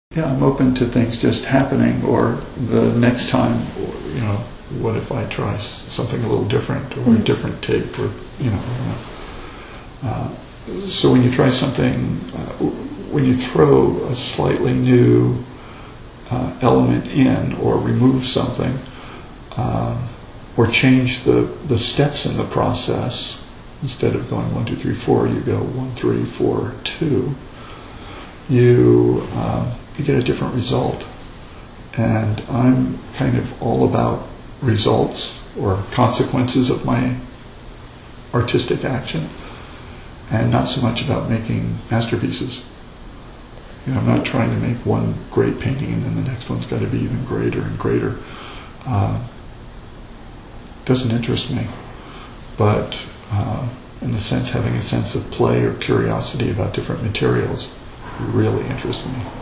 Yeah, I'm open to things just happening, or the next time, or, what if I try something a little different, or a different take, or, so when you try something, when you throw a slightly new element in, or remove something, or change the steps in the process, instead of going 1, 2, 3, 4, you go 1, 3, 4, 2, you get a different result. And I'm kind of all about results or consequences of my artistic action, and not so much about making masterpieces. I'm not trying to make one great painting and then the next one's got to be even greater and greater. Doesn't interest me. But in a sense, having a sense of play or curiosity about different materials really interests me.